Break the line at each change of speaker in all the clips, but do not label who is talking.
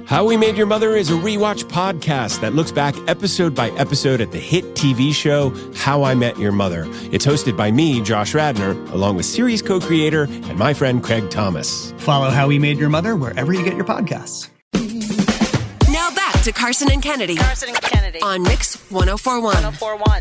How We Made Your Mother is a rewatch podcast that looks back episode by episode at the hit TV show How I Met Your Mother. It's hosted by me, Josh Radnor, along with series co-creator and my friend Craig Thomas.
Follow How We Made Your Mother wherever you get your podcasts.
Now back to Carson and Kennedy. On Mix 1041.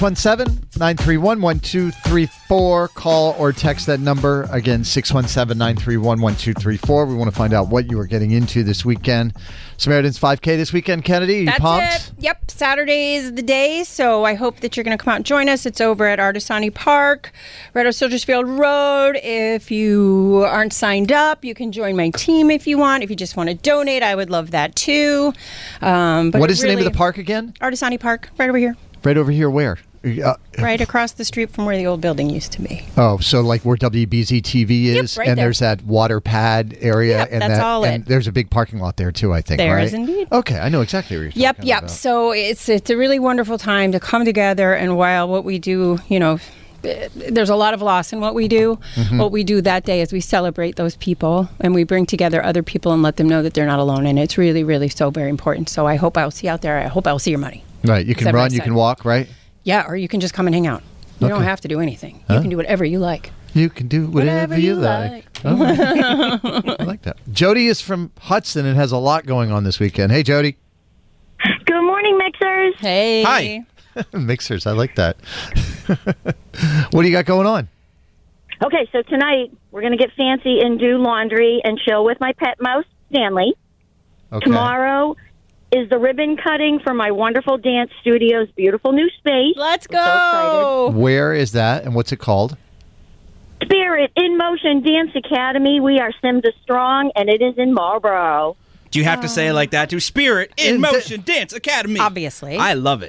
617-931-1234. Call or text that number. Again, 617-931-1234. We want to find out what you are getting into this weekend. Samaritan's 5K this weekend, Kennedy. Are you pumped?
It. Yep. Saturday is the day, so I hope that you're going to come out and join us. It's over at Artisani Park, right off Silgersfield Road. If you aren't signed up, you can join my team if you want. If you just want to donate, I would love that too. But
what is the name of the park again?
Artisani Park, right over here.
Right over here where?
Right across the street from where the old building used to be.
Oh, so like where WBZ TV is,
yep, right
and
there.
there's that water pad area,
Yep,
and
that's all
and
it.
there's a big parking lot there too. I think
There
right?
is indeed.
Okay, I know exactly where you're talking about.
So it's a really wonderful time to come together, and while what we do, there's a lot of loss in what we do.
Mm-hmm.
What we do that day is we celebrate those people, and we bring together other people and let them know that they're not alone. And it's really, really so very important. So I hope I'll see you out there. I hope I'll see your money.
Right, you can
Except
run,
I
you
said.
can walk, right?
Yeah, or you can just come and hang out. You don't
Okay.
have to do anything. You can do whatever you like.
You can do whatever you like. All right. I like that. Jody is from Hudson and has a lot going on this weekend. Hey, Jody.
Good morning, Mixers.
Hey.
Hi.
Mixers, I like that. What do you got going on?
Okay, so tonight we're going to get fancy and do laundry and chill with my pet mouse, Stanley.
Okay.
Tomorrow is the ribbon cutting for my wonderful dance studio's beautiful new space.
Let's
We're so
go.
Where is that and what's it called?
Spirit in Motion Dance Academy. We are Simda Strong, and it is in Marlboro.
Do you have to say it like that too? Spirit in Motion Dance Academy.
Obviously.
I love it.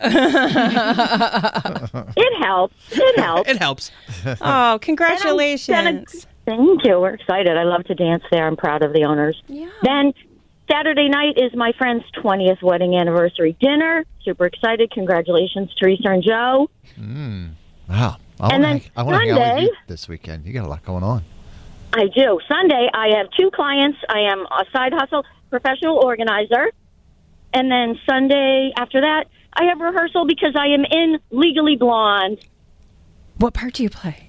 It helps. It helps.
It helps.
Oh, congratulations.
Thank you. We're excited. I love to dance there. I'm proud of the owners.
Yeah.
Then Saturday night is my friend's 20th wedding anniversary dinner. Super excited. Congratulations, Teresa and Joe.
Wow. I
And
want
then
to hang out with
Sunday-
you this weekend. You got a lot going on.
I do. Sunday, I have 2 clients. I am a side hustle professional organizer. And then Sunday, after that, I have rehearsal because I am in Legally Blonde.
What part do you play?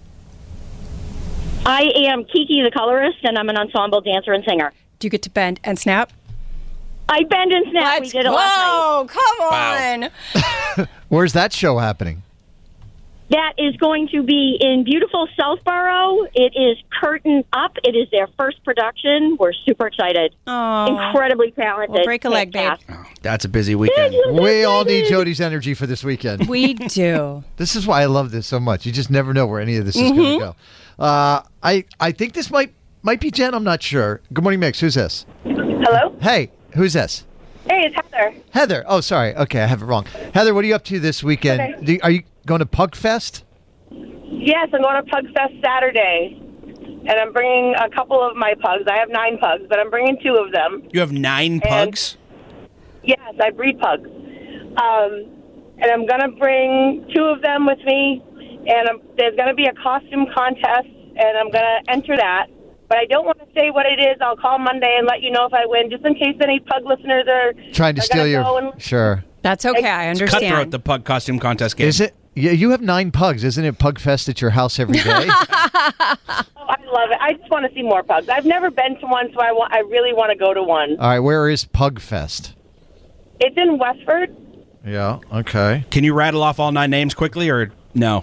I am Kiki the colorist, and I'm an ensemble dancer and singer.
Do you get to bend and snap?
I bend and snap. We did it last night.
Whoa, come on.
Where's that show happening?
That is going to be in beautiful Southborough. It is Curtain Up. It is their first production. We're super excited.
Oh.
Incredibly talented.
Well, break a leg, babe.
Fantastic.
That's a busy weekend.
We all need Jody's energy for this weekend.
We do.
This is why I love this so much. You just never know where any of this is going to go. I think this might be Jen. I'm not sure. Good morning, Mix. Who's this?
Hello?
Hey, who's this?
Hey, it's Heather.
Heather. Oh, sorry. Okay, I have it wrong. Heather, what are you up to this weekend?
Okay.
Are you going to Pug Fest?
Yes, I'm going to Pug Fest Saturday, and I'm bringing a couple of my pugs. I have 9 pugs, but I'm bringing 2 of them.
You have 9 pugs?
Yes, I breed pugs. And I'm going to bring 2 of them with me, and there's going to be a costume contest, and I'm going to enter that. But I don't want to say what it is. I'll call Monday and let you know if I win, just in case any pug listeners are
Trying to steal your...
go and,
Sure.
That's okay. I
Cutthroat,
understand.
the pug costume contest game.
Is it? Yeah, you have 9 pugs. Isn't it Pug Fest at your house every day?
I love it. I just want to see more pugs. I've never been to one, so I really want to go to one.
All right, where is Pug Fest?
It's in Westford.
Yeah, okay.
Can you rattle off all 9 names quickly, or no?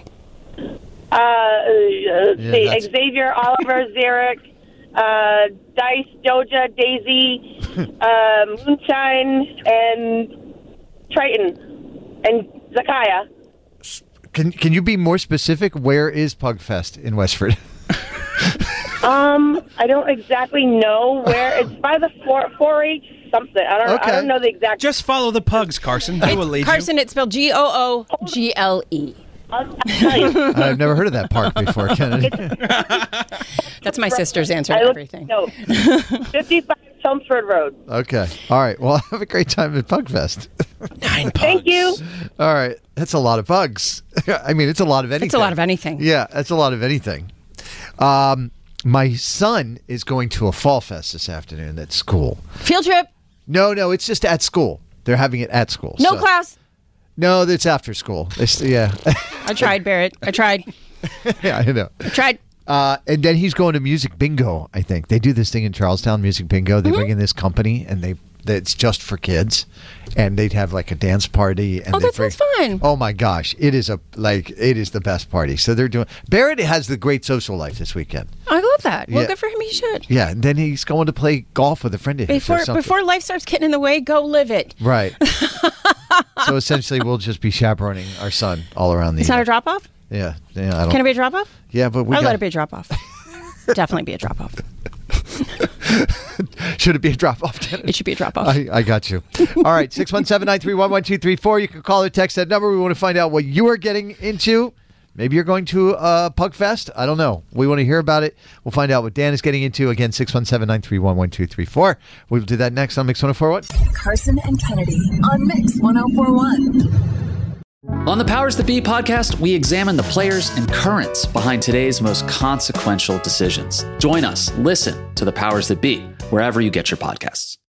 Let's see.
that's-
Xavier, Oliver, Xeric, Dice, Doja, Daisy, Moonshine, and Triton, and Zakaya.
Can you be more specific? Where is Pug Fest in Westford?
I don't exactly know where. It's by the 4-H something. I don't know the exact.
Just follow the pugs, Carson. They will lead
Carson, it's spelled Google.
I'll tell you.
I've never heard of that park before, Kennedy.
That's my sister's answer to everything.
No, 55 Chelmsford Road.
Okay. All right. Well, have a great time at Pug Fest.
9 pugs.
Thank you.
All right. That's a lot of bugs. I mean, it's a lot of anything.
It's a lot of anything.
Yeah, that's a lot of anything. My son is going to a fall fest this afternoon at school.
Field trip.
No, it's just at school. They're having it at school.
No class.
No, it's after school. Yeah.
I tried, Barrett. I tried.
Yeah, I know.
I tried.
And then he's going to Music Bingo, I think. They do this thing in Charlestown, Music Bingo. They bring in this company, and it's just for kids. And they'd have like a dance party. And
that sounds fun.
Oh, my gosh. It is the best party. So they're doing... Barrett has the great social life this weekend.
I love that. Well,
Yeah.
good for him. He should.
Yeah, and then he's going to play golf with a friend of his or something.
Before life starts getting in the way, go live it.
Right. So essentially, we'll just be chaperoning our son all around the...
It's not a drop-off?
Yeah. I don't...
Can it be a drop-off?
Yeah, but
I'll let it be a drop-off. Definitely be a drop-off.
Should it be a drop-off, Janet?
It should be a drop-off.
I got you. All right, 617-931-1234. You can call or text that number. We want to find out what you are getting into. Maybe you're going to Pug Fest. I don't know. We want to hear about it. We'll find out what Dan is getting into. Again, 617-931-1234. We'll do that next on Mix 104.1.
Carson and Kennedy on Mix 104.1.
On the Powers That Be podcast, we examine the players and currents behind today's most consequential decisions. Join us. Listen to the Powers That Be wherever you get your podcasts.